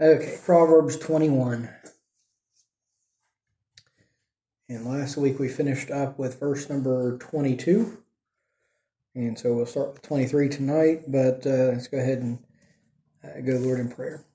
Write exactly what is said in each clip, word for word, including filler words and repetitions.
Okay, Proverbs twenty-one. And last week we finished up with verse number twenty-two. And so we'll start with twenty-three tonight, but uh, let's go ahead and uh, go to the Lord in prayer.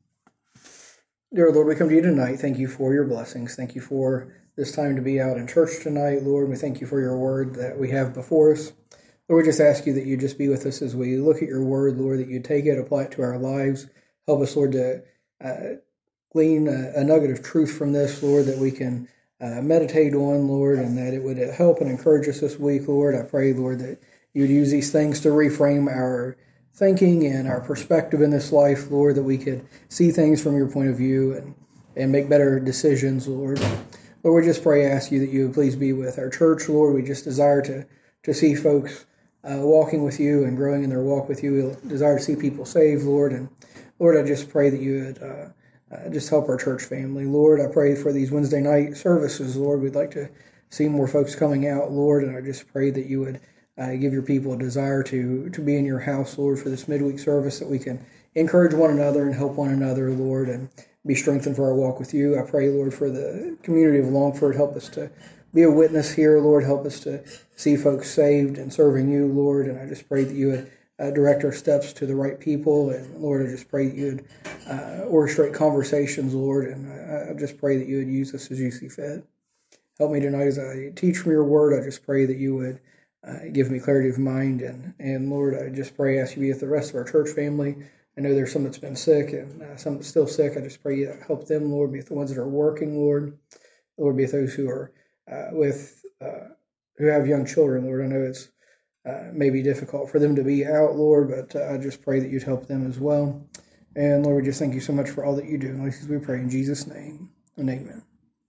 Dear Lord, we come to you tonight. Thank you for your blessings. Thank you for this time to be out in church tonight, Lord. We thank you for your word that we have before us. Lord, we just ask you that you just be with us as we look at your word, Lord, that you take it, apply it to our lives. Help us, Lord, to uh, glean a, a nugget of truth from this, Lord, that we can uh, meditate on, Lord, and that it would help and encourage us this week, Lord. I pray, Lord, that you would use these things to reframe our thinking and our perspective in this life, Lord, that we could see things from your point of view and, and make better decisions, Lord. Lord, we just pray, ask you that you would please be with our church, Lord. We just desire to, to see folks uh, walking with you and growing in their walk with you. We desire to see people saved, Lord. And Lord, I just pray that you would uh, uh, just help our church family. Lord, I pray for these Wednesday night services, Lord. We'd like to see more folks coming out, Lord, and I just pray that you would uh, give your people a desire to, to be in your house, Lord, for this midweek service, that we can encourage one another and help one another, Lord, and be strengthened for our walk with you. I pray, Lord, for the community of Longford. Help us to be a witness here, Lord. Help us to see folks saved and serving you, Lord. And I just pray that you would uh, direct our steps to the right people. And Lord, I just pray that you would uh, orchestrate conversations, Lord. And I, I just pray that you would use us as you see fit. Help me tonight as I teach from your word. I just pray that you would uh, give me clarity of mind. And, and Lord, I just pray, ask you to be with the rest of our church family. I know there's some that's been sick and uh, some that's still sick. I just pray you help them, Lord. Be with the ones that are working, Lord. Lord, be with those who are uh, with, uh, who have young children, Lord. I know it's uh, maybe difficult for them to be out, Lord, but uh, I just pray that you'd help them as well. And Lord, we just thank you so much for all that you do. And as we pray in Jesus' name, and amen.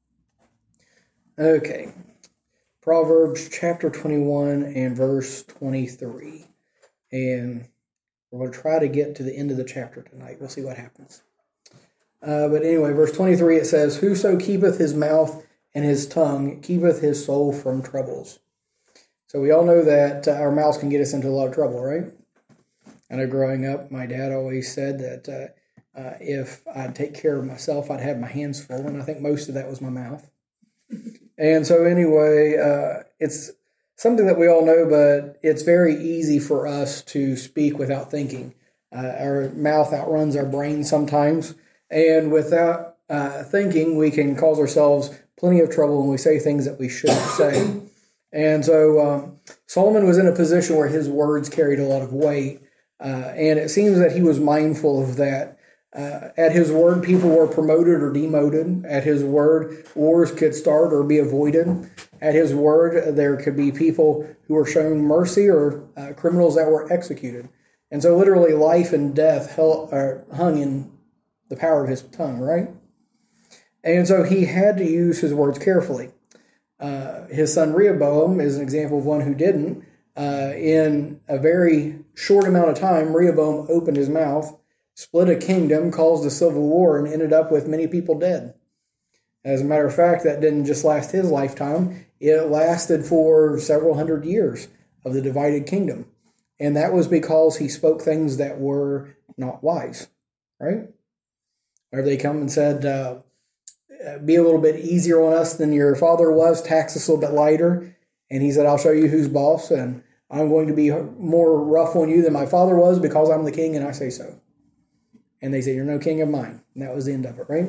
Okay. Proverbs chapter twenty-one and verse twenty-three. And we're going to try to get to the end of the chapter tonight. We'll see what happens. Uh, but anyway, verse twenty-three, it says, "Whoso keepeth his mouth and his tongue keepeth his soul from troubles." So we all know that uh, our mouths can get us into a lot of trouble, right? I know growing up, my dad always said that uh, uh, if I'd take care of myself, I'd have my hands full, and I think most of that was my mouth. And so anyway, uh, it's something that we all know, but it's very easy for us to speak without thinking. Uh, our mouth outruns our brain sometimes, and without uh, thinking, we can cause ourselves plenty of trouble when we say things that we shouldn't say. And so um, Solomon was in a position where his words carried a lot of weight, uh, and it seems that he was mindful of that. Uh, at his word, people were promoted or demoted. At his word, wars could start or be avoided. At his word, there could be people who were shown mercy or uh, criminals that were executed. And so literally life and death held, uh, hung in the power of his tongue, right? And so he had to use his words carefully. Uh, his son Rehoboam is an example of one who didn't. Uh, in a very short amount of time, Rehoboam opened his mouth, split a kingdom, caused a civil war, and ended up with many people dead. As a matter of fact, that didn't just last his lifetime. It lasted for several hundred years of the divided kingdom. And that was because he spoke things that were not wise, right? Or they come and said, uh, be a little bit easier on us than your father was, tax us a little bit lighter. And he said, I'll show you who's boss, and I'm going to be more rough on you than my father was because I'm the king and I say so. And they said, you're no king of mine. And that was the end of it, right?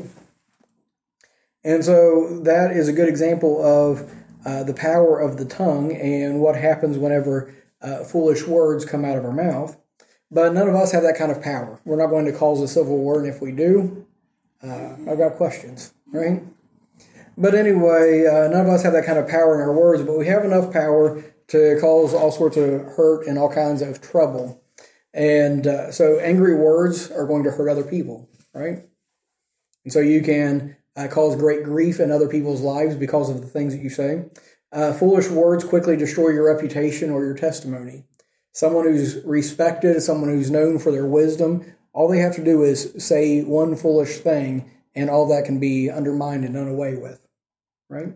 And so that is a good example of uh, the power of the tongue and what happens whenever uh, foolish words come out of our mouth. But none of us have that kind of power. We're not going to cause a civil war, and if we do, uh, I've got questions, right? But anyway, uh, none of us have that kind of power in our words, but we have enough power to cause all sorts of hurt and all kinds of trouble. And uh, so angry words are going to hurt other people, right? And so you can uh, cause great grief in other people's lives because of the things that you say. Uh, foolish words quickly destroy your reputation or your testimony. Someone who's respected, someone who's known for their wisdom, all they have to do is say one foolish thing, and all that can be undermined and done away with, right?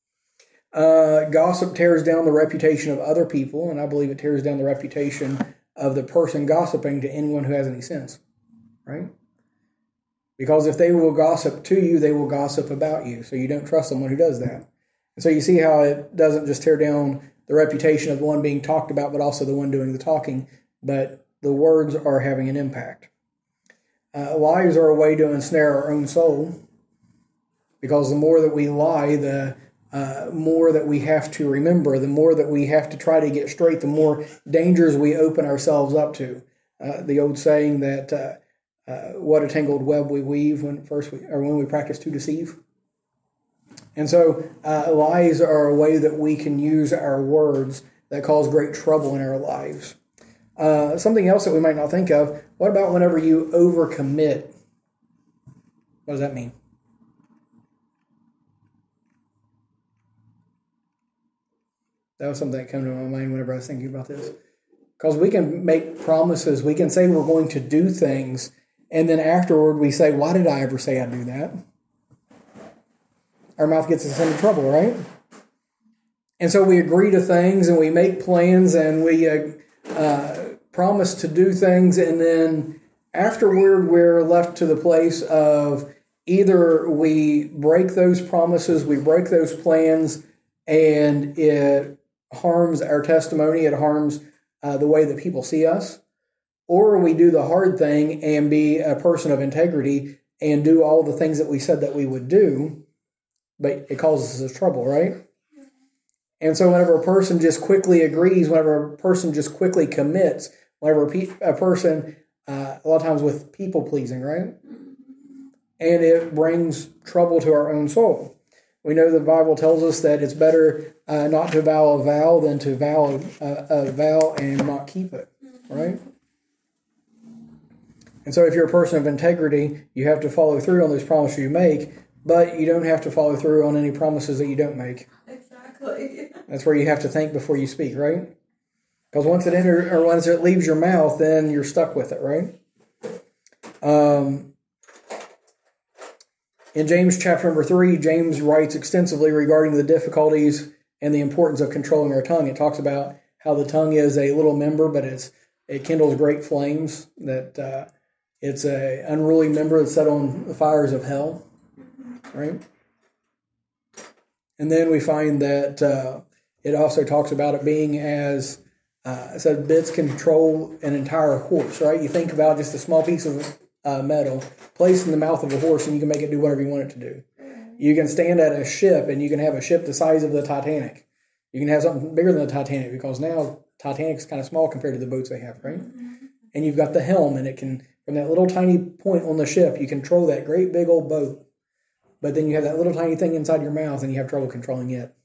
Uh, gossip tears down the reputation of other people, and I believe it tears down the reputation of the person gossiping to anyone who has any sense, right? Because if they will gossip to you, they will gossip about you. So you don't trust someone who does that. And so you see how it doesn't just tear down the reputation of the one being talked about, but also the one doing the talking. But the words are having an impact. Uh, lies are a way to ensnare our own soul. Because the more that we lie, the uh, more that we have to remember, the more that we have to try to get straight, the more dangers we open ourselves up to. Uh, the old saying that uh, uh, what a tangled web we weave when first we, or when we practice to deceive. And so uh, lies are a way that we can use our words that cause great trouble in our lives. Uh, something else that we might not think of, what about whenever you overcommit? What does that mean? That was something that came to my mind whenever I was thinking about this. Because we can make promises, we can say we're going to do things, and then afterward we say, why did I ever say I'd do that? Our mouth gets us into trouble, right? And so we agree to things, and we make plans, and we uh, uh, promise to do things, and then afterward we're left to the place of either we break those promises, we break those plans, and it harms our testimony, it harms uh, the way that people see us, or we do the hard thing and be a person of integrity and do all the things that we said that we would do, but it causes us trouble, right? And so whenever a person just quickly agrees, whenever a person just quickly commits, whenever a person, uh, a lot of times with people pleasing, right? And it brings trouble to our own soul. We know the Bible tells us that it's better uh, not to vow a vow than to vow a, a vow and not keep it, right? And so if you're a person of integrity, you have to follow through on those promises you make, but you don't have to follow through on any promises that you don't make. Exactly. That's where you have to think before you speak, right? Because once it enters or once it leaves your mouth, then you're stuck with it, right? Um. In James chapter number three, James writes extensively regarding the difficulties and the importance of controlling our tongue. It talks about how the tongue is a little member, but it's it kindles great flames, that uh, it's an unruly member that's set on the fires of hell, right? And then we find that uh, it also talks about it being as, uh, it said bits can control an entire horse, right? You think about just a small piece of Uh, metal placed in the mouth of a horse, and you can make it do whatever you want it to do. You can stand at a ship, and you can have a ship the size of the Titanic. You can have something bigger than the Titanic, because now Titanic's kind of small compared to the boats they have, right? And you've got the helm, and it can, from that little tiny point on the ship, you control that great big old boat. But then you have that little tiny thing inside your mouth, and you have trouble controlling it.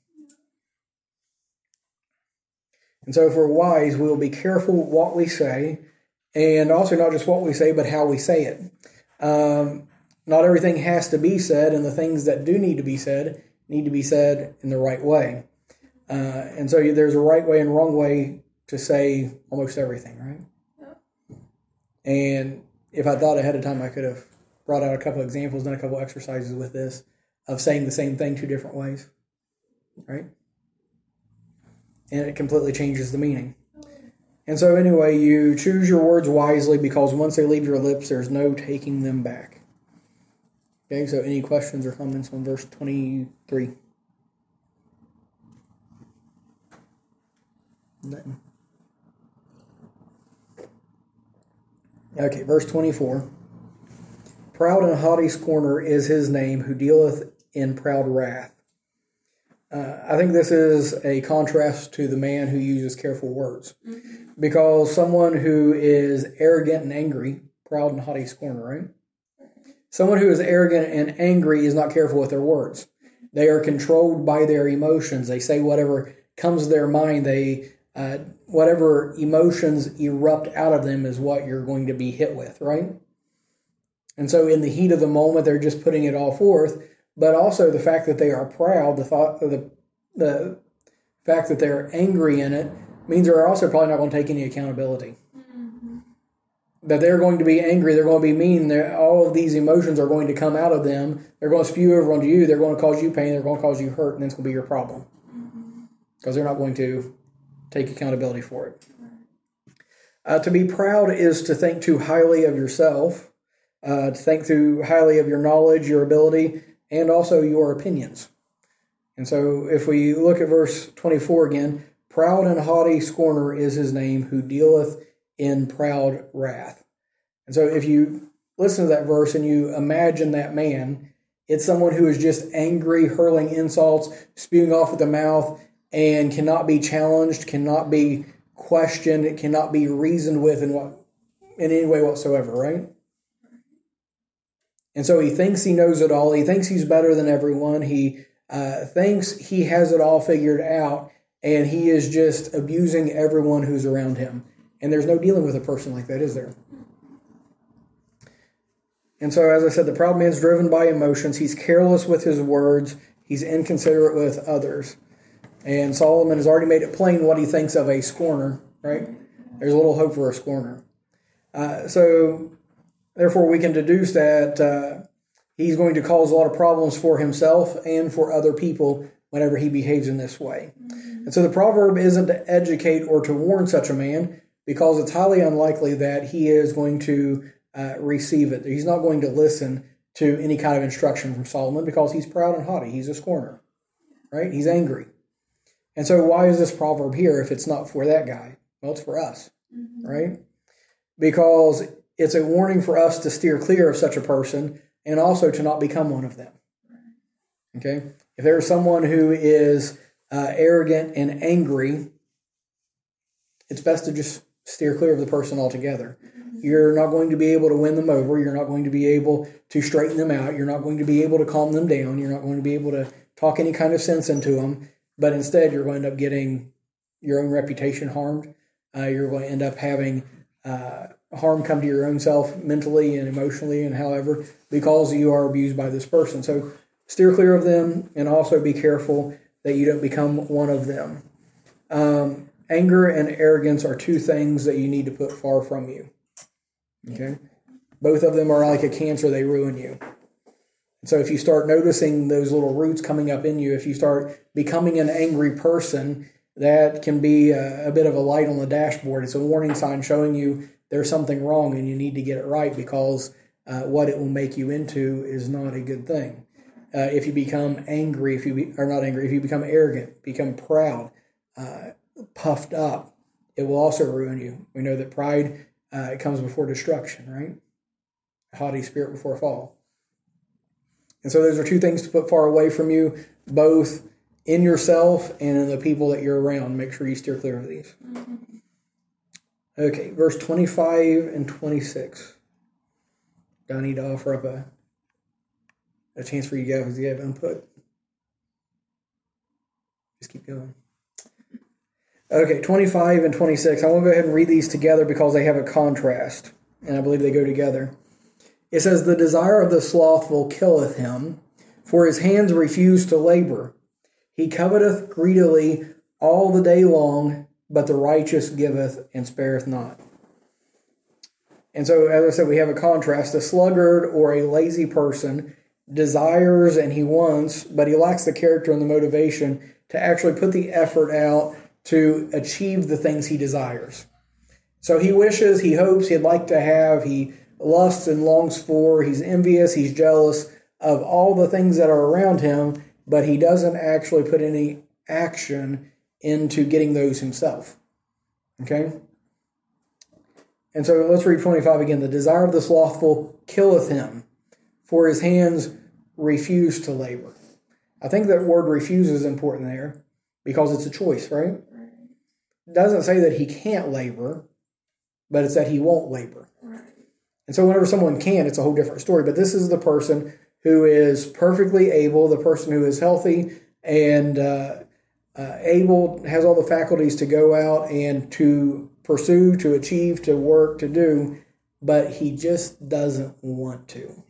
And so if we're wise, we will be careful what we say, and also not just what we say, but how we say it. Um, not everything has to be said, and the things that do need to be said need to be said in the right way. Uh, and so there's a right way and wrong way to say almost everything, right? Yeah. And if I thought ahead of time, I could have brought out a couple examples, done a couple exercises with this, of saying the same thing two different ways, right? And it completely changes the meaning. And so anyway, you choose your words wisely, because once they leave your lips, there's no taking them back. Okay, so any questions or comments on verse twenty-three? Nothing. Okay, verse twenty-four. Proud and haughty scorner is his name, who dealeth in proud wrath. Uh, I think this is a contrast to the man who uses careful words. Mm-hmm. Because someone who is arrogant and angry, proud and haughty scorner, right? Someone who is arrogant and angry is not careful with their words. They are controlled by their emotions. They say whatever comes to their mind. They uh, whatever emotions erupt out of them is what you're going to be hit with, right? And so in the heat of the moment, they're just putting it all forth. But also the fact that they are proud, the thought, the the fact that they're angry in it, means they're also probably not going to take any accountability. Mm-hmm. That they're going to be angry, they're going to be mean, they're, all of these emotions are going to come out of them, they're going to spew over onto you, they're going to cause you pain, they're going to cause you hurt, and it's going to be your problem. Mm-hmm. Because they're not going to take accountability for it. Right. Uh, to be proud is to think too highly of yourself, uh, to think through highly of your knowledge, your ability, and also your opinions. And so if we look at verse twenty-four again, proud and haughty scorner is his name, who dealeth in proud wrath. And so if you listen to that verse and you imagine that man, it's someone who is just angry, hurling insults, spewing off with the mouth, and cannot be challenged, cannot be questioned, it cannot be reasoned with in what in any way whatsoever, right? And so he thinks he knows it all. He thinks he's better than everyone. He uh, thinks he has it all figured out, and he is just abusing everyone who's around him. And there's no dealing with a person like that, is there? And so, as I said, the proud man's driven by emotions. He's careless with his words. He's inconsiderate with others. And Solomon has already made it plain what he thinks of a scorner, right? There's a little hope for a scorner. Uh, so, therefore, we can deduce that uh, he's going to cause a lot of problems for himself and for other people whenever he behaves in this way. And so the proverb isn't to educate or to warn such a man, because it's highly unlikely that he is going to uh, receive it. He's not going to listen to any kind of instruction from Solomon because he's proud and haughty. He's a scorner, right? He's angry. And so why is this proverb here if it's not for that guy? Well, it's for us, mm-hmm. right? Because it's a warning for us to steer clear of such a person and also to not become one of them. Okay? If there's someone who is uh, arrogant and angry, it's best to just steer clear of the person altogether. You're not going to be able to win them over. You're not going to be able to straighten them out. You're not going to be able to calm them down. You're not going to be able to talk any kind of sense into them. But instead, you're going to end up getting your own reputation harmed. Uh, you're going to end up having uh, harm come to your own self mentally and emotionally and however, because you are abused by this person. So steer clear of them and also be careful that you don't become one of them. Um, anger and arrogance are two things that you need to put far from you. Okay? Both of them are like a cancer. They ruin you. So if you start noticing those little roots coming up in you, if you start becoming an angry person, that can be a, a bit of a light on the dashboard. It's a warning sign showing you there's something wrong and you need to get it right, because uh, what it will make you into is not a good thing. Uh, if you become angry, if you be, are not angry, if you become arrogant, become proud, uh, puffed up, it will also ruin you. We know that pride uh, comes before destruction, right? A haughty spirit before a fall. And so those are two things to put far away from you, both in yourself and in the people that you're around. Make sure you steer clear of these. Okay, verse twenty-five and twenty-six. Do I need to offer up a, a chance for you guys to have input? Just keep going. Okay, twenty-five and twenty-six. I want to go ahead and read these together because they have a contrast, and I believe they go together. It says, "The desire of the slothful killeth him, for his hands refuse to labor. He coveteth greedily all the day long, but the righteous giveth and spareth not." And so, as I said, we have a contrast. A sluggard or a lazy person desires and he wants, but he lacks the character and the motivation to actually put the effort out to achieve the things he desires. So he wishes, he hopes, he'd like to have, he lusts and longs for, he's envious, he's jealous of all the things that are around him, but he doesn't actually put any action into getting those himself. Okay? And so let's read twenty-five again. "The desire of the slothful killeth him, for his hands refuse to labor." I think that word refuse is important there because it's a choice, right? It doesn't say that he can't labor, but it's that he won't labor. And so whenever someone can, it's a whole different story. But this is the person who is perfectly able, the person who is healthy and uh, uh, able, has all the faculties to go out and to pursue, to achieve, to work, to do, but he just doesn't want to.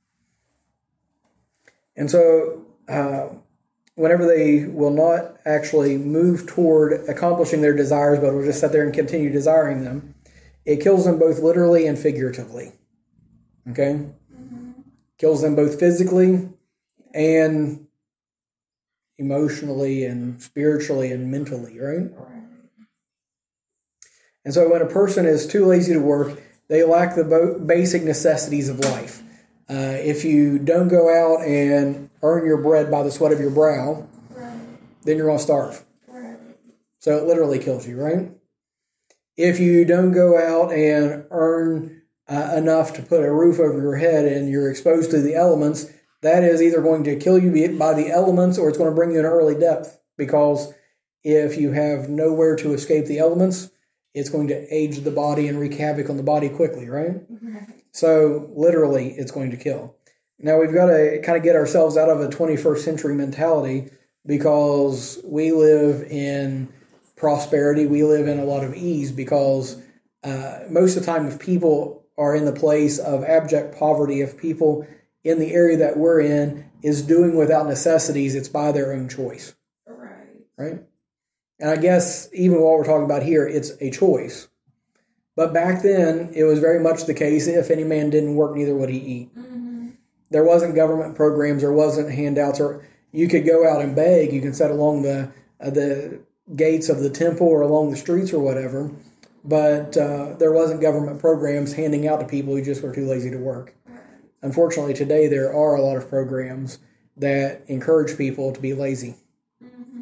And so uh, whenever they will not actually move toward accomplishing their desires, but will just sit there and continue desiring them, it kills them both literally and figuratively. Okay? Mm-hmm. Kills them both physically and emotionally and spiritually and mentally, right? And so when a person is too lazy to work, They lack the bo- basic necessities of life. Uh, if you don't go out and earn your bread by the sweat of your brow, right. then you're going to starve. Right. So it literally kills you, right? If you don't go out and earn uh, enough to put a roof over your head and you're exposed to the elements, that is either going to kill you by the elements or it's going to bring you an early death. Because if you have nowhere to escape the elements, it's going to age the body and wreak havoc on the body quickly, right? right? So literally, it's going to kill. Now, we've got to kind of get ourselves out of a twenty-first century mentality because we live in prosperity. We live in a lot of ease because uh, most of the time if people are in the place of abject poverty, if people in the area that we're in is doing without necessities, it's by their own choice. Right. Right? And I guess even what we're talking about here, it's a choice. But back then, it was very much the case, if any man didn't work, neither would he eat. Mm-hmm. There wasn't government programs, there wasn't handouts, or you could go out and beg. You can sit along the uh, the gates of the temple or along the streets or whatever. But uh, there wasn't government programs handing out to people who just were too lazy to work. Unfortunately, today there are a lot of programs that encourage people to be lazy. Mm-hmm.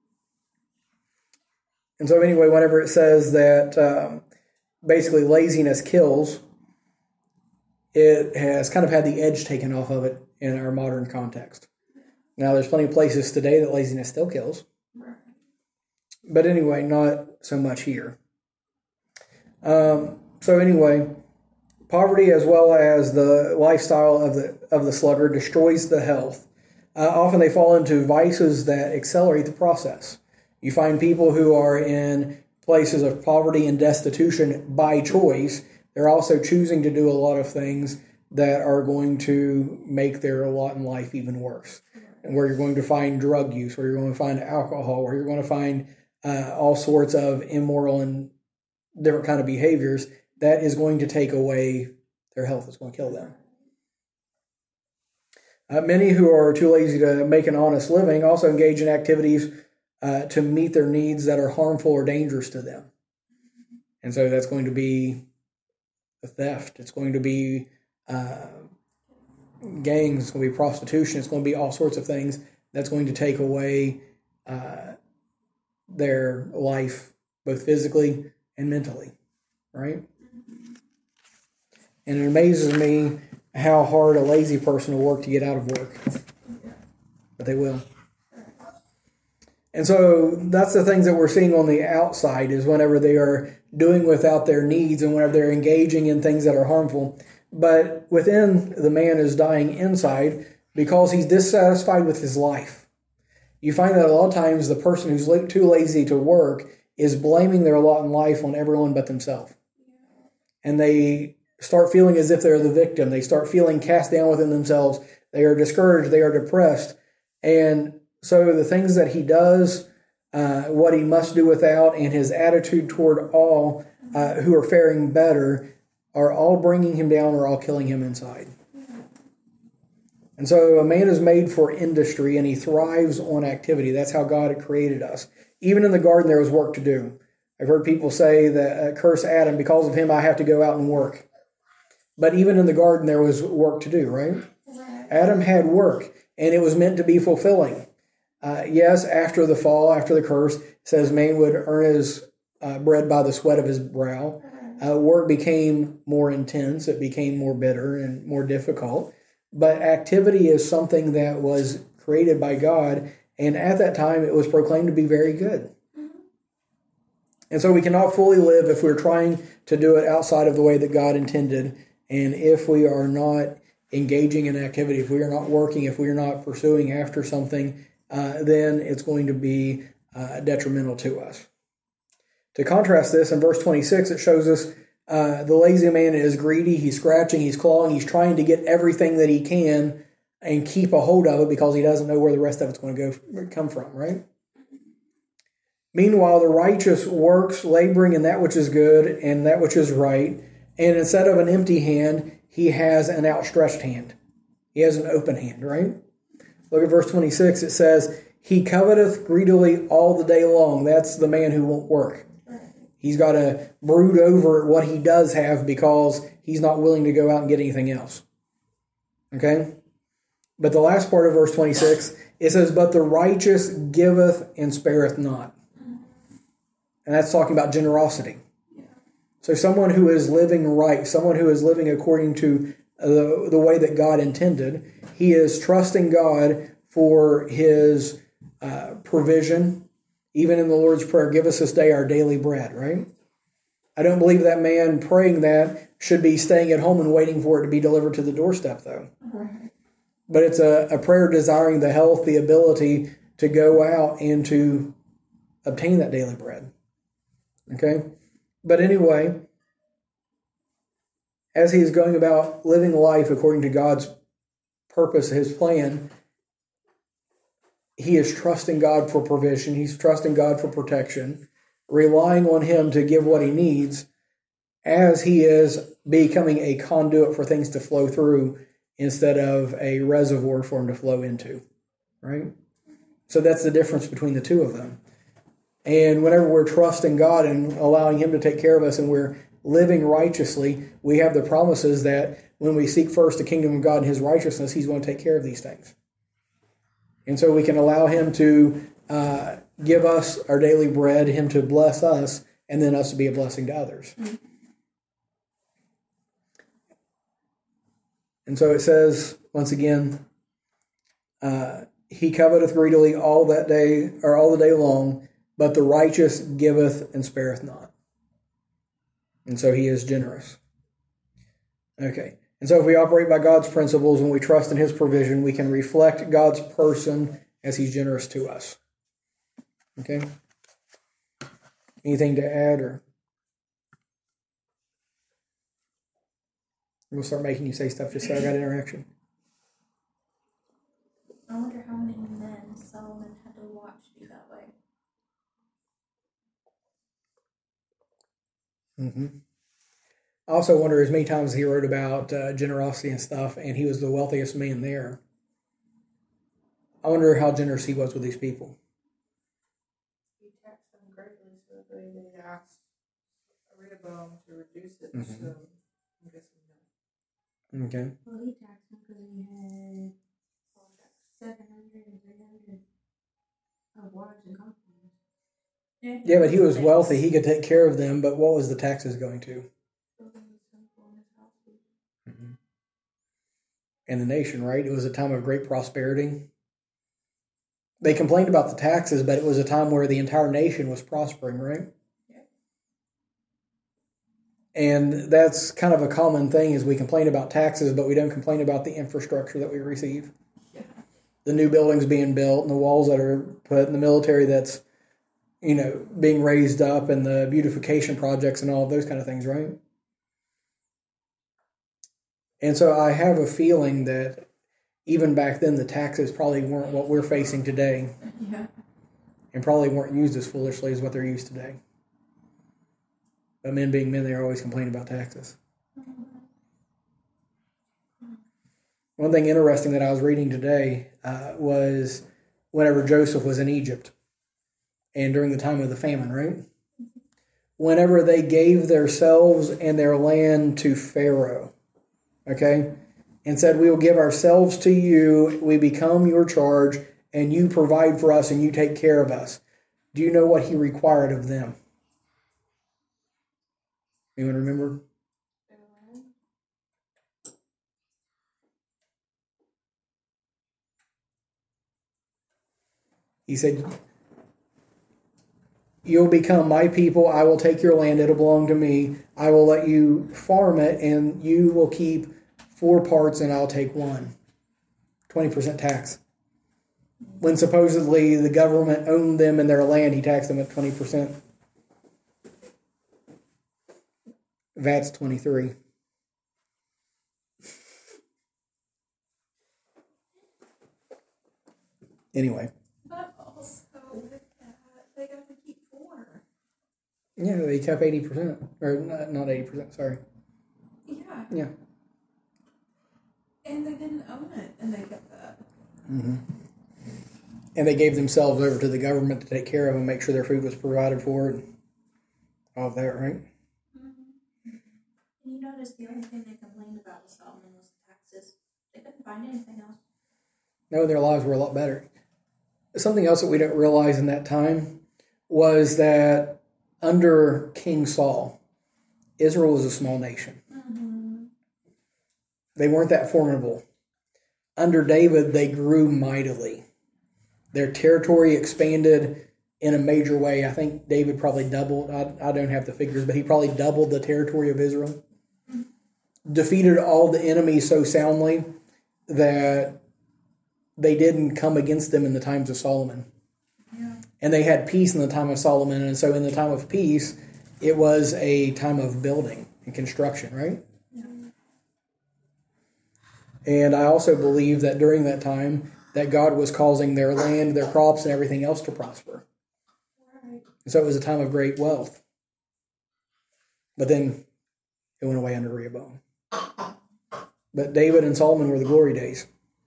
And so anyway, whenever it says that um, basically laziness kills, it has kind of had the edge taken off of it in our modern context. Now, there's plenty of places today that laziness still kills. But anyway, not so much here. Um, so anyway, poverty as well as the lifestyle of the of the sluggard destroys the health. Uh, often they fall into vices that accelerate the process. You find people who are in places of poverty and destitution by choice. They're also choosing to do a lot of things that are going to make their lot in life even worse. And where you're going to find drug use, where you're going to find alcohol, where you're going to find uh, all sorts of immoral and different kind of behaviors, that is going to take away their health. It's going to kill them. Uh, many who are too lazy to make an honest living also engage in activities Uh, to meet their needs that are harmful or dangerous to them. And so that's going to be the theft. It's going to be uh, gangs. It's going to be prostitution. It's going to be all sorts of things that's going to take away uh, their life, both physically and mentally, right? And it amazes me how hard a lazy person will work to get out of work. But they will. And so that's the things that we're seeing on the outside is whenever they are doing without their needs and whenever they're engaging in things that are harmful. But within, the man is dying inside because he's dissatisfied with his life. You find that a lot of times the person who's too lazy to work is blaming their lot in life on everyone but themselves. And they start feeling as if they're the victim. They start feeling cast down within themselves. They are discouraged. They are depressed. And so the things that he does, uh, what he must do without, and his attitude toward all uh, who are faring better are all bringing him down or all killing him inside. And so a man is made for industry and he thrives on activity. That's how God had created us. Even in the garden, there was work to do. I've heard people say that uh, curse Adam, because of him, I have to go out and work. But even in the garden, there was work to do, right? Adam had work, and it was meant to be fulfilling. Uh, yes, after the fall, after the curse, it says man would earn his uh, bread by the sweat of his brow. Uh, work became more intense. It became more bitter and more difficult. But activity is something that was created by God, and at that time it was proclaimed to be very good. And so we cannot fully live if we're trying to do it outside of the way that God intended, and if we are not engaging in activity, if we are not working, if we are not pursuing after something, Uh, then it's going to be uh, detrimental to us. To contrast this, in verse twenty-six, it shows us uh, the lazy man is greedy, he's scratching, he's clawing, he's trying to get everything that he can and keep a hold of it because he doesn't know where the rest of it's going to go come from, right? Meanwhile, the righteous works, laboring in that which is good and that which is right, and instead of an empty hand, he has an outstretched hand. He has an open hand, right? Look at verse twenty-six. It says, he coveteth greedily all the day long. That's the man who won't work. He's got to brood over what he does have because he's not willing to go out and get anything else. Okay? But the last part of verse twenty-six, it says, "But the righteous giveth and spareth not." And that's talking about generosity. So someone who is living right, someone who is living according to the, the way that God intended, he is trusting God for his uh, provision. Even in the Lord's Prayer, "Give us this day our daily bread," right? I don't believe that man praying that should be staying at home and waiting for it to be delivered to the doorstep, though. Right. But it's a, a prayer desiring the health, the ability to go out and to obtain that daily bread. Okay? But anyway, as he is going about living life according to God's purpose, his plan, he is trusting God for provision. He's trusting God for protection, relying on him to give what he needs as he is becoming a conduit for things to flow through instead of a reservoir for him to flow into, right? So that's the difference between the two of them. And whenever we're trusting God and allowing him to take care of us and we're living righteously, we have the promises that when we seek first the kingdom of God and his righteousness, he's going to take care of these things. And so we can allow him to uh, give us our daily bread, him to bless us, and then us to be a blessing to others. Mm-hmm. And so it says, once again, uh, "He coveteth greedily all that day, or all the day long, but the righteous giveth and spareth not." And so he is generous. Okay. And so if we operate by God's principles and we trust in his provision, we can reflect God's person as he's generous to us. Okay? Anything to add? Or we'll start making you say stuff just so I got interaction. I wonder how many men Solomon had to watch be that way. Mm-hmm. I also wonder as many times he wrote about uh, generosity and stuff, and he was the wealthiest man there. I wonder how generous he was with these people. He taxed them greatly, so they, they asked Rehoboam to reduce it. Mm-hmm. So I'm guessing that. Okay. Well, he taxed them because he had seven hundred and three hundred of wives and concubines. Yeah, yeah, but he was wealthy. He could take care of them, but what was the taxes going to? Mm-hmm. And the nation, right? It was a time of great prosperity. They complained about the taxes, but it was a time where the entire nation was prospering, right? Yeah. And that's kind of a common thing is we complain about taxes, but we don't complain about the infrastructure that we receive. Yeah. The new buildings being built and the walls that are put in the military that's, you know, being raised up and the beautification projects and all of those kind of things, right? And so I have a feeling that even back then the taxes probably weren't what we're facing today. Yeah. And probably weren't used as foolishly as what they're used today. But men being men, they're always complaining about taxes. One thing interesting that I was reading today uh, was whenever Joseph was in Egypt and during the time of the famine, right? Whenever they gave themselves and their land to Pharaoh, okay, and said, "We will give ourselves to you, we become your charge, and you provide for us and you take care of us." Do you know what he required of them? Anyone remember? He said, "You'll become my people. I will take your land. It'll belong to me. I will let you farm it, and you will keep four parts, and I'll take one." twenty percent tax. When supposedly the government owned them and their land, he taxed them at twenty percent. V A T's twenty-three. Anyway. But also, with that, they got to keep four. Yeah, they kept eighty percent. Or not eighty percent, sorry. Yeah. Yeah. And they didn't own it, and they kept that. Mm-hmm. And they gave themselves over to the government to take care of them, make sure their food was provided for. all of that, right? Mm-hmm. And you notice the only thing they complained about with Solomon was the taxes. They couldn't find anything else. No, their lives were a lot better. Something else that we didn't realize in that time was that under King Saul, Israel was a small nation. Mm-hmm. They weren't that formidable. Under David, they grew mightily. Their territory expanded in a major way. I think David probably doubled, I, I don't have the figures, but he probably doubled the territory of Israel. Mm-hmm. Defeated all the enemies so soundly that they didn't come against them in the times of Solomon. Yeah. And they had peace in the time of Solomon. And so in the time of peace, it was a time of building and construction, right? Yeah. And I also believe that during that time, that God was causing their land, their crops, and everything else to prosper. Right. And so it was a time of great wealth. But then it went away under Rehoboam. But David and Solomon were the glory days.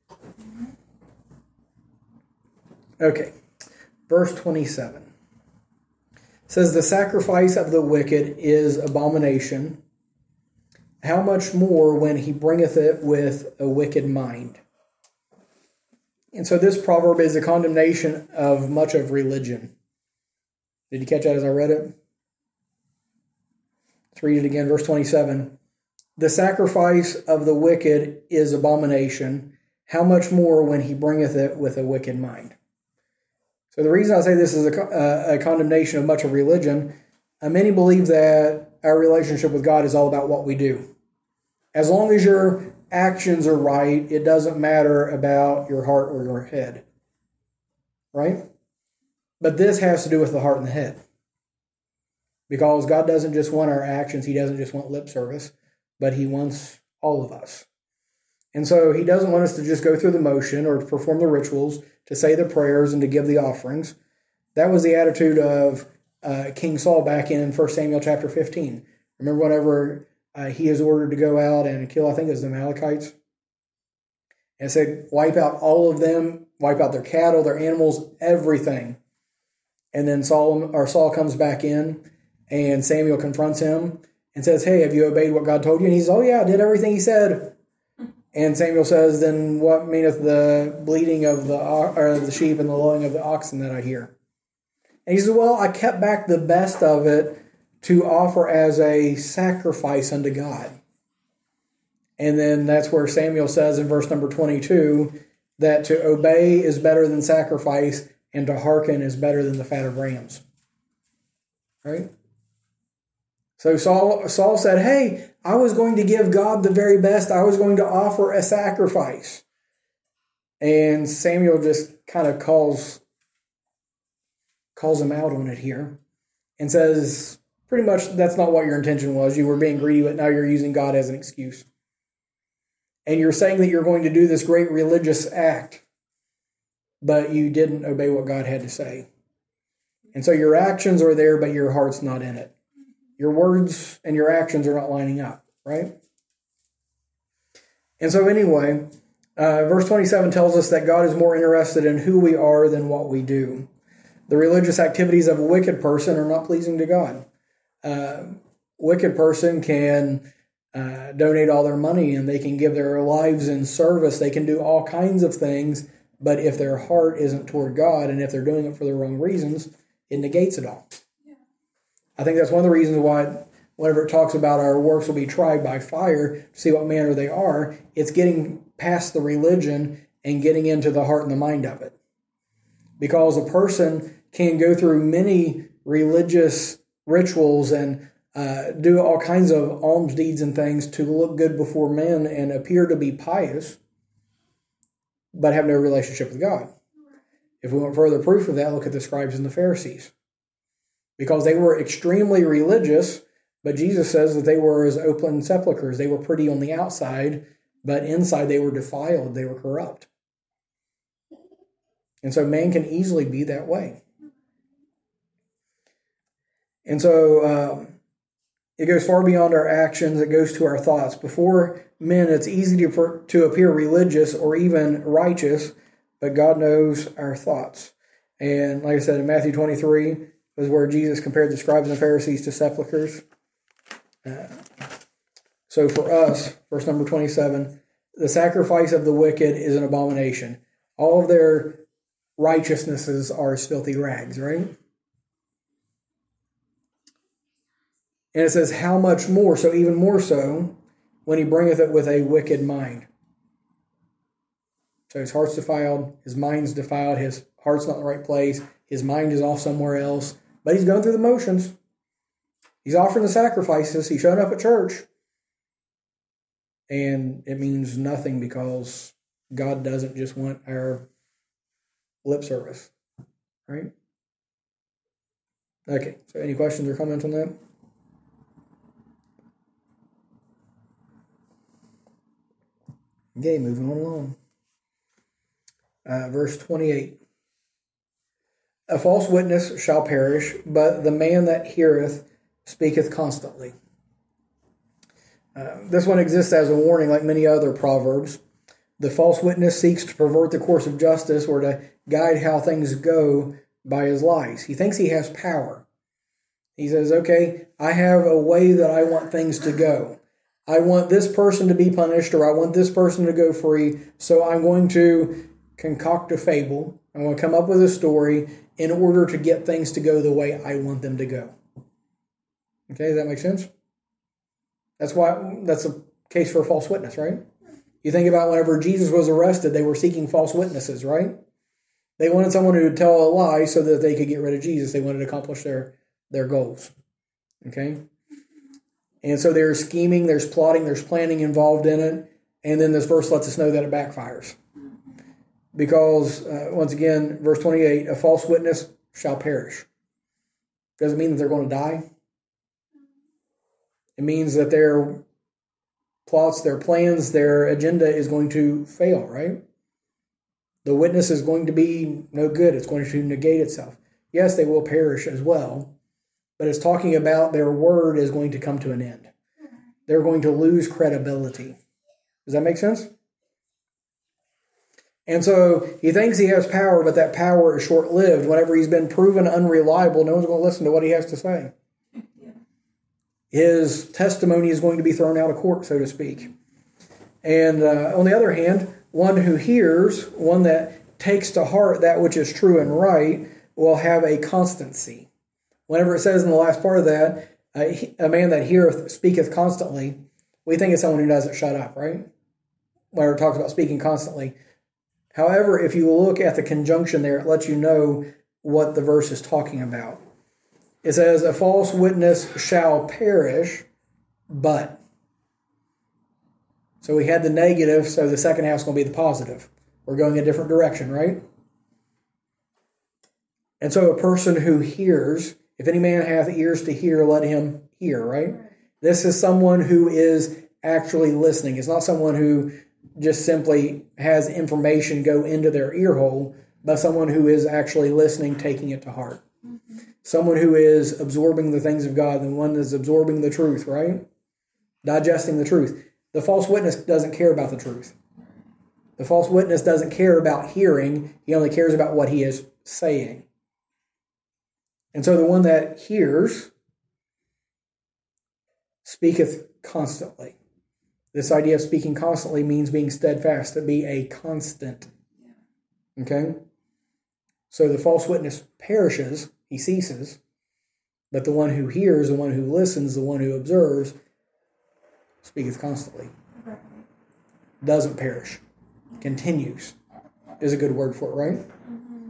Okay, verse twenty-seven. It says, the sacrifice of the wicked is abomination. How much more when he bringeth it with a wicked mind? And so this proverb is a condemnation of much of religion. Did you catch that as I read it? Let's read it again, verse twenty-seven. The sacrifice of the wicked is abomination. How much more when he bringeth it with a wicked mind? So the reason I say this is a, a, a condemnation of much of religion, uh, many believe that our relationship with God is all about what we do. As long as your actions are right, it doesn't matter about your heart or your head. Right? But this has to do with the heart and the head. Because God doesn't just want our actions, he doesn't just want lip service, but he wants all of us. And so he doesn't want us to just go through the motion or to perform the rituals, to say the prayers and to give the offerings. That was the attitude of uh, King Saul back in First Samuel chapter fifteen. Remember whenever uh, he is ordered to go out and kill, I think it was the Amalekites, and said, wipe out all of them, wipe out their cattle, their animals, everything. And then Saul, or Saul comes back in, and Samuel confronts him and says, hey, have you obeyed what God told you? And he says, oh yeah, I did everything he said. And Samuel says, then what meaneth the bleating of the, or the sheep and the lowing of the oxen that I hear? And he says, well, I kept back the best of it to offer as a sacrifice unto God. And then that's where Samuel says in verse number twenty-two, that to obey is better than sacrifice, and to hearken is better than the fat of rams. Right? So Saul, Saul said, hey, I was going to give God the very best. I was going to offer a sacrifice. And Samuel just kind of calls, calls him out on it here and says, pretty much that's not what your intention was. You were being greedy, but now you're using God as an excuse. And you're saying that you're going to do this great religious act, but you didn't obey what God had to say. And so your actions are there, but your heart's not in it. Your words and your actions are not lining up, right? And so anyway, uh, verse twenty-seven tells us that God is more interested in who we are than what we do. The religious activities of a wicked person are not pleasing to God. Uh, wicked person can uh, donate all their money and they can give their lives in service. They can do all kinds of things, but if their heart isn't toward God and if they're doing it for the wrong reasons, it negates it all. I think that's one of the reasons why whenever it talks about our works will be tried by fire to see what manner they are, it's getting past the religion and getting into the heart and the mind of it. Because a person can go through many religious rituals and uh, do all kinds of alms deeds and things to look good before men and appear to be pious, but have no relationship with God. If we want further proof of that, look at the scribes and the Pharisees. Because they were extremely religious, but Jesus says that they were as open sepulchres. They were pretty on the outside, but inside they were defiled. They were corrupt. And so man can easily be that way. And so um, it goes far beyond our actions. It goes to our thoughts. Before men, it's easy to, to appear religious or even righteous, but God knows our thoughts. And like I said, in Matthew twenty-three, was where Jesus compared the scribes and Pharisees to sepulchres. Uh, so for us, verse number twenty-seven, the sacrifice of the wicked is an abomination. All of their righteousnesses are as filthy rags, right? And it says, how much more, so even more so, when he bringeth it with a wicked mind. So his heart's defiled, his mind's defiled, his heart's not in the right place, his mind is off somewhere else, but he's going through the motions. He's offering the sacrifices, he's showing up at church. And it means nothing because God doesn't just want our lip service, right? Okay, so any questions or comments on that? Okay, moving on along. Uh, verse twenty-eight. A false witness shall perish, but the man that heareth speaketh constantly. Uh, this one exists as a warning like many other proverbs. The false witness seeks to pervert the course of justice or to guide how things go by his lies. He thinks he has power. He says, okay, I have a way that I want things to go. I want this person to be punished, or I want this person to go free, so I'm going to concoct a fable. I'm going to come up with a story in order to get things to go the way I want them to go. Okay, does that make sense? That's why that's a case for a false witness, right? You think about whenever Jesus was arrested, they were seeking false witnesses, right? They wanted someone who would tell a lie so that they could get rid of Jesus. They wanted to accomplish their, their goals. Okay? And so there's scheming, there's plotting, there's planning involved in it. And then this verse lets us know that it backfires. Because, uh, once again, verse twenty-eight, a false witness shall perish. Does it mean that they're going to die? It means that their plots, their plans, their agenda is going to fail, right? The witness is going to be no good. It's going to negate itself. Yes, they will perish as well. But it's talking about their word is going to come to an end. They're going to lose credibility. Does that make sense? And so he thinks he has power, but that power is short-lived. Whenever he's been proven unreliable, no one's going to listen to what he has to say. His testimony is going to be thrown out of court, so to speak. And uh, on the other hand, one who hears, one that takes to heart that which is true and right, will have a constancy. Whenever it says in the last part of that, uh, a man that heareth speaketh constantly, we think it's someone who doesn't shut up, right? Where it talks about speaking constantly. However, if you look at the conjunction there, it lets you know what the verse is talking about. It says, a false witness shall perish, but. So we had the negative, so the second half is going to be the positive. We're going a different direction, right? And so a person who hears, if any man hath ears to hear, let him hear, right? This is someone who is actually listening. It's not someone who just simply has information go into their ear hole, but someone who is actually listening, taking it to heart. Mm-hmm. Someone who is absorbing the things of God, the one that's absorbing the truth, right? Digesting the truth. The false witness doesn't care about the truth. The false witness doesn't care about hearing. He only cares about what he is saying. And so the one that hears speaketh constantly. This idea of speaking constantly means being steadfast, to be a constant. Okay? So the false witness perishes, he ceases, but the one who hears, the one who listens, the one who observes, speaketh constantly. Doesn't perish. Continues is a good word for it, right? Mm-hmm.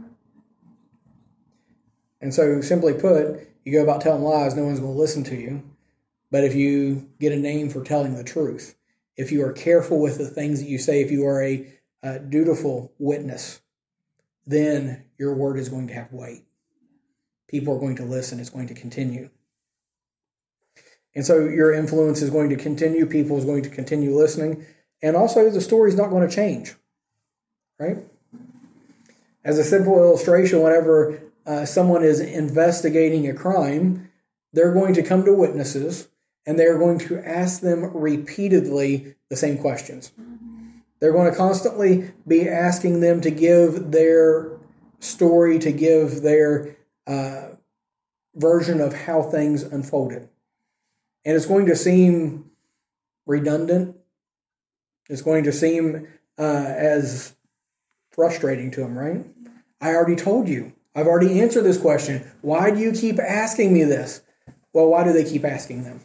And so, simply put, you go about telling lies, no one's going to listen to you. But if you get a name for telling the truth, if you are careful with the things that you say, if you are a, a dutiful witness, then your word is going to have weight. People are going to listen. It's going to continue. And so your influence is going to continue. People is going to continue listening. And also the story is not going to change. Right? As a simple illustration, whenever uh, someone is investigating a crime, they're going to come to witnesses and they're going to ask them repeatedly the same questions. They're going to constantly be asking them to give their story, to give their uh, version of how things unfolded. And it's going to seem redundant. It's going to seem uh, as frustrating to them, right? I already told you. I've already answered this question. Why do you keep asking me this? Well, why do they keep asking them?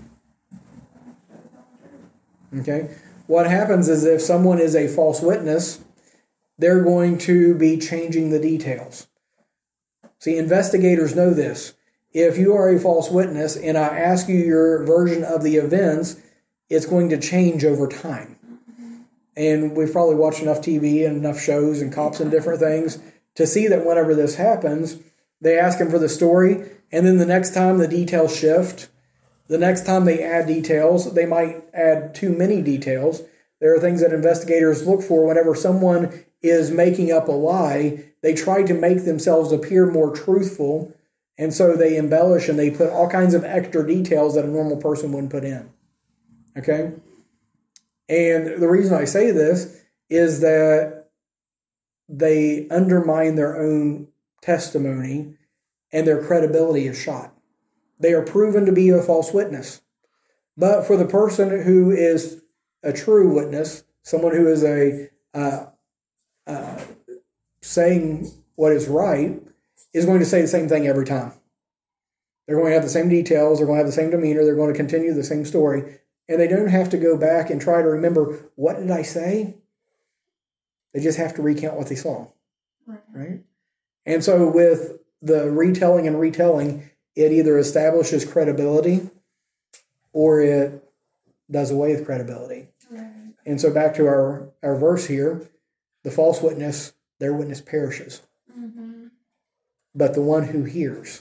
Okay? What happens is if someone is a false witness, they're going to be changing the details. See, investigators know this. If you are a false witness and I ask you your version of the events, it's going to change over time. And we've probably watched enough T V and enough shows and cops and different things to see that whenever this happens, they ask them for the story, and then the next time the details shift, the next time they add details, they might add too many details. There are things that investigators look for whenever someone is making up a lie. They try to make themselves appear more truthful, and so they embellish and they put all kinds of extra details that a normal person wouldn't put in. Okay? And the reason I say this is that they undermine their own testimony and their credibility is shot. They are proven to be a false witness. But for the person who is a true witness, someone who is a uh, uh, saying what is right, is going to say the same thing every time. They're going to have the same details, they're going to have the same demeanor, they're going to continue the same story, and they don't have to go back and try to remember, what did I say? They just have to recount what they saw. Right? right? And so with the retelling and retelling, it either establishes credibility or it does away with credibility. Right. And so back to our, our verse here, the false witness, their witness perishes. Mm-hmm. But the one who hears,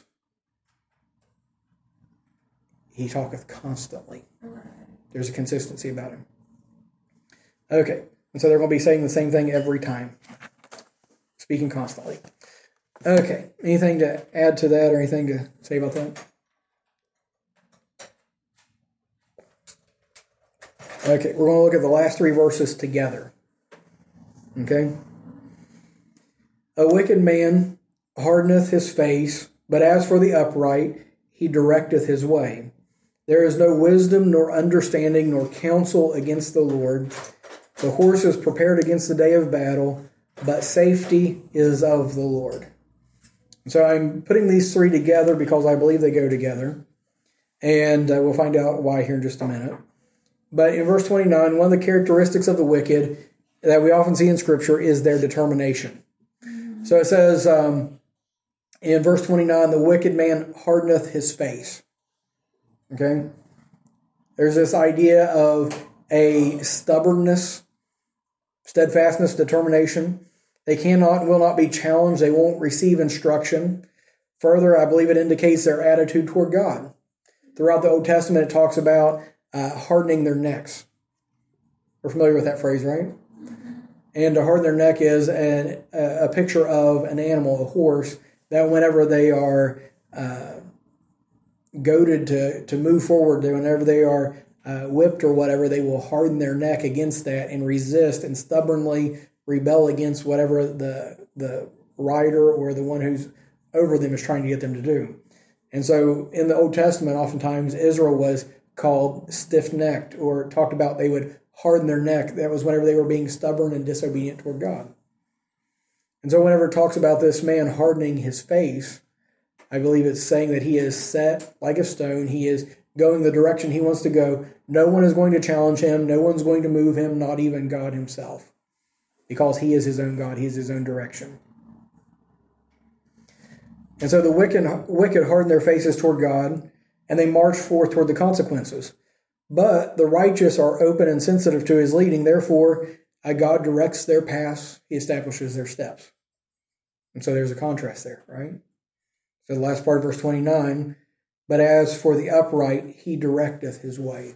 he talketh constantly. Right. There's a consistency about him. Okay, and so they're going to be saying the same thing every time. Speaking constantly. Okay, anything to add to that or anything to say about that? Okay, we're going to look at the last three verses together. Okay? A wicked man hardeneth his face, but as for the upright, he directeth his way. There is no wisdom, nor understanding, nor counsel against the Lord. The horse is prepared against the day of battle, but safety is of the Lord. So I'm putting these three together because I believe they go together. And uh, we'll find out why here in just a minute. But in verse twenty-nine, one of the characteristics of the wicked that we often see in Scripture is their determination. Mm-hmm. So it says um, in verse twenty-nine, the wicked man hardeneth his face. Okay? There's this idea of a stubbornness, steadfastness, determination. They cannot and will not be challenged. They won't receive instruction. Further, I believe it indicates their attitude toward God. Throughout the Old Testament, it talks about uh, hardening their necks. We're familiar with that phrase, right? And to harden their neck is an, a picture of an animal, a horse, that whenever they are uh, goaded to, to move forward, whenever they are uh, whipped or whatever, they will harden their neck against that and resist and stubbornly rebel against whatever the the rider or the one who's over them is trying to get them to do. And so in the Old Testament, oftentimes Israel was called stiff-necked, or talked about they would harden their neck. That was whenever they were being stubborn and disobedient toward God. And so whenever it talks about this man hardening his face, I believe it's saying that he is set like a stone. He is going the direction he wants to go. No one is going to challenge him. No one's going to move him, not even God himself. Because he is his own God. He is his own direction. And so the wicked, wicked harden their faces toward God, and they march forth toward the consequences. But the righteous are open and sensitive to his leading. Therefore, God directs their paths. He establishes their steps. And so there's a contrast there, right? So the last part of verse twenty-nine, but as for the upright, he directeth his way.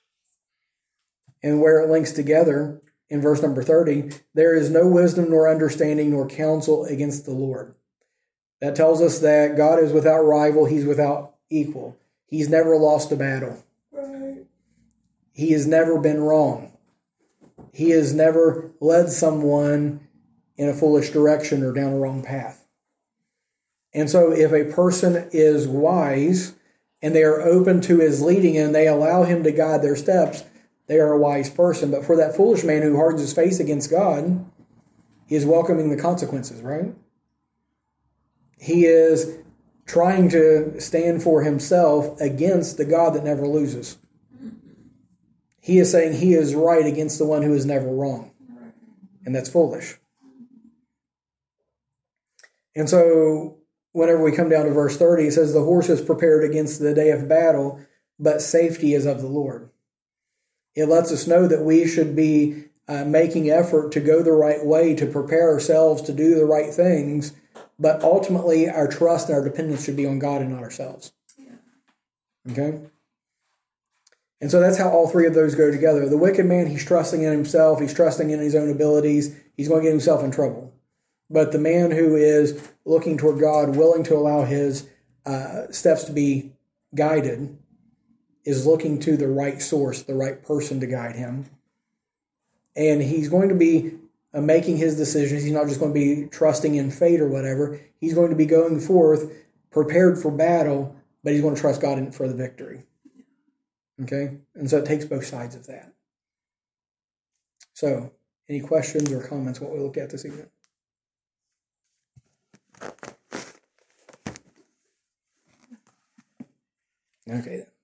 And where it links together, in verse number thirty, there is no wisdom nor understanding nor counsel against the Lord. That tells us that God is without rival. He's without equal. He's never lost a battle. Right. He has never been wrong. He has never led someone in a foolish direction or down a wrong path. And so if a person is wise and they are open to his leading and they allow him to guide their steps, they are a wise person. But for that foolish man who hardens his face against God, he is welcoming the consequences, right? He is trying to stand for himself against the God that never loses. He is saying he is right against the one who is never wrong. And that's foolish. And so whenever we come down to verse thirty, it says, the horse is prepared against the day of battle, but safety is of the Lord. It lets us know that we should be uh, making effort to go the right way, to prepare ourselves to do the right things, but ultimately our trust and our dependence should be on God and not ourselves. Okay? And so that's how all three of those go together. The wicked man, he's trusting in himself, he's trusting in his own abilities, he's going to get himself in trouble. But the man who is looking toward God, willing to allow his uh, steps to be guided, is looking to the right source, the right person to guide him. And he's going to be uh, making his decisions. He's not just going to be trusting in fate or whatever. He's going to be going forth, prepared for battle, but he's going to trust God in, for the victory. Okay? And so it takes both sides of that. So, any questions or comments what we looked at this evening? Okay then.